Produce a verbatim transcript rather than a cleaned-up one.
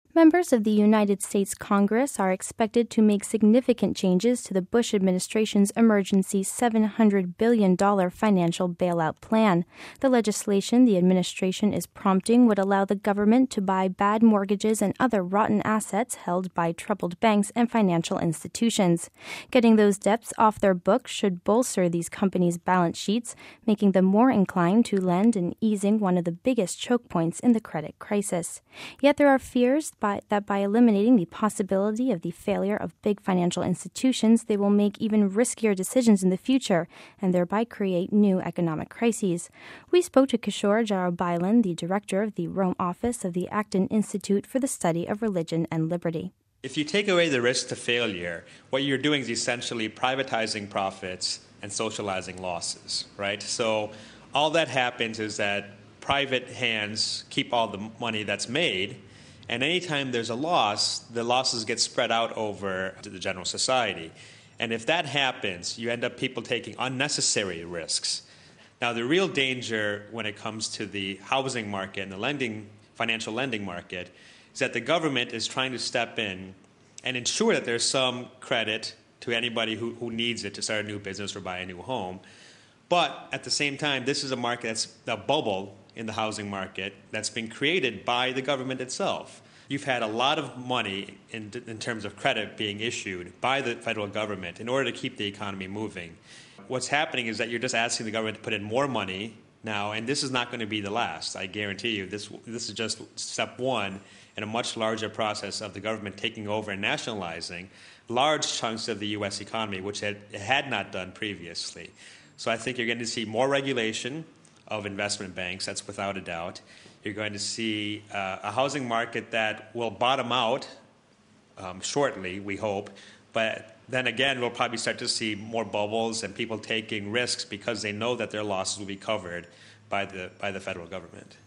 Members of the United States Congress are expected to make significant changes to the Bush administration's emergency seven hundred billion dollars financial bailout plan. The legislation the administration is prompting would allow the government to buy bad mortgages and other rotten assets held by troubled banks and financial institutions. Getting those debts off their books should bolster these companies' balance sheets, making them more inclined to lend and easing one of the biggest choke points in the credit crisis. Yet there are fears By, that by eliminating the possibility of the failure of big financial institutions, they will make even riskier decisions in the future and thereby create new economic crises. We spoke to Kishore Jarabailan, the director of the Rome office of the Acton Institute for the Study of Religion and Liberty. If you take away the risk to failure, what you're doing is essentially privatizing profits and socializing losses, right? So all that happens is that private hands keep all the money that's made. And anytime there's a loss, the losses get spread out over to the general society. And if that happens, you end up people taking unnecessary risks. Now, the real danger when it comes to the housing market and the lending, financial lending market is that the government is trying to step in and ensure that there's some credit to anybody who, who needs it to start a new business or buy a new home. But at the same time, this is a market that's a bubble in the housing market that's been created by the government itself. You've had a lot of money in, in terms of credit being issued by the federal government in order to keep the economy moving. What's happening is that you're just asking the government to put in more money now, and this is not going to be the last. I guarantee you this, this is just step one in a much larger process of the government taking over and nationalizing large chunks of the U S economy, which it had not done previously. So I think you're going to see more regulation of investment banks, that's without a doubt. You're going to see uh, a housing market that will bottom out um, shortly, we hope. But then again, we'll probably start to see more bubbles and people taking risks because they know that their losses will be covered by the by the federal government.